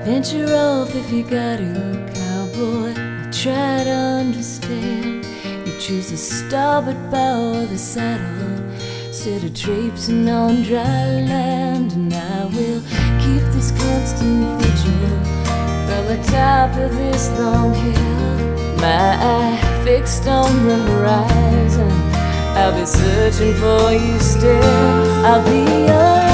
Venture off if you got to, cowboy. I'll try to understand. You choose the starboard bow of the saddle instead of traipsing on dry land. And I will keep this constant vigil from the top of this long hill, my eye fixed on the horizon. I'll be searching for you still. I'll be yours.